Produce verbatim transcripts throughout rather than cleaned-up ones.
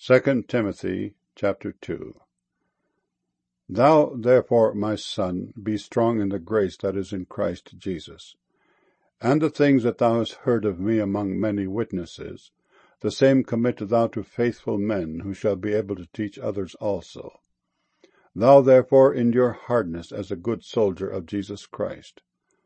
Second Timothy chapter two. Thou therefore, my son, be strong in the grace that is in Christ Jesus. And the things that thou hast heard of me among many witnesses, the same commit thou to faithful men, who shall be able to teach others also. Thou therefore endure hardness as a good soldier of Jesus Christ.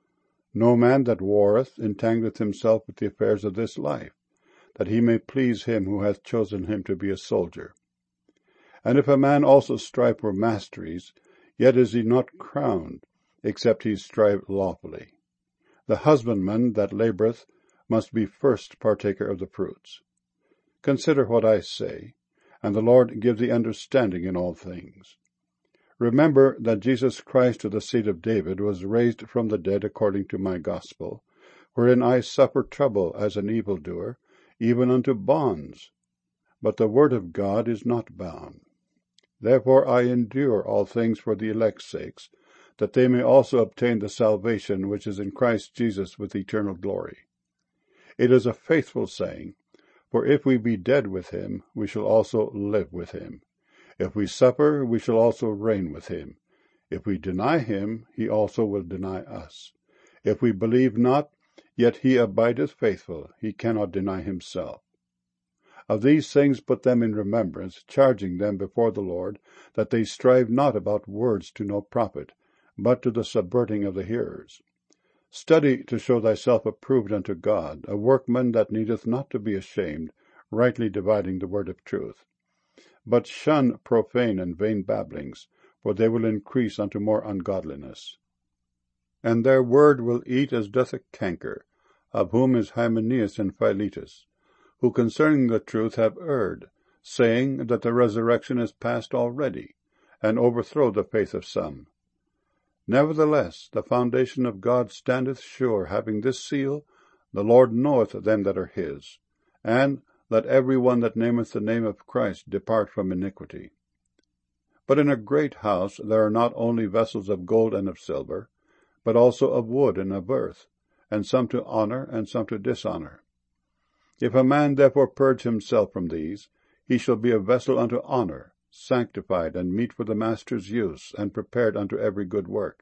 No man that warreth entangleth himself with the affairs of this life, that he may please him who hath chosen him to be a soldier. And if a man also strive for masteries, yet is he not crowned, except he strive lawfully. The husbandman that laboureth must be first partaker of the fruits. Consider what I say, and the Lord give thee understanding in all things. Remember that Jesus Christ of the seed of David was raised from the dead according to my gospel, wherein I suffer trouble as an evildoer, even unto bonds. But the word of God is not bound. Therefore I endure all things for the elect's sakes, that they may also obtain the salvation which is in Christ Jesus with eternal glory. It is a faithful saying, for if we be dead with him, we shall also live with him. If we suffer, we shall also reign with him. If we deny him, he also will deny us. If we believe not, yet he abideth faithful, he cannot deny himself. Of these things put them in remembrance, charging them before the Lord, that they strive not about words to no profit, but to the subverting of the hearers. Study to show thyself approved unto God, a workman that needeth not to be ashamed, rightly dividing the word of truth. But shun profane and vain babblings, for they will increase unto more ungodliness. And their word will eat as doth a canker, of whom is Hymenaeus and Philetus, who concerning the truth have erred, saying that the resurrection is past already, and overthrow the faith of some. Nevertheless, the foundation of God standeth sure, having this seal, the Lord knoweth them that are his, and let every one that nameth the name of Christ depart from iniquity. But in a great house there are not only vessels of gold and of silver, but also of wood and of earth, and some to honour and some to dishonour. If a man therefore purge himself from these, he shall be a vessel unto honour, sanctified and meet for the master's use, and prepared unto every good work.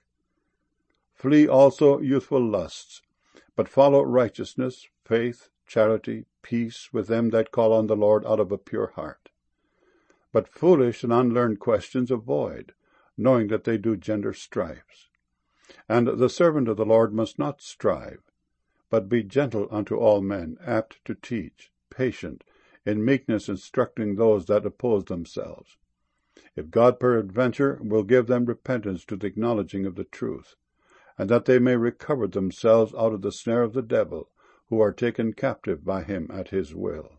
Flee also youthful lusts, but follow righteousness, faith, charity, peace with them that call on the Lord out of a pure heart. But foolish and unlearned questions avoid, knowing that they do gender strifes. And the servant of the Lord must not strive, but be gentle unto all men, apt to teach, patient, in meekness instructing those that oppose themselves. If God peradventure will give them repentance to the acknowledging of the truth, and that they may recover themselves out of the snare of the devil, who are taken captive by him at his will.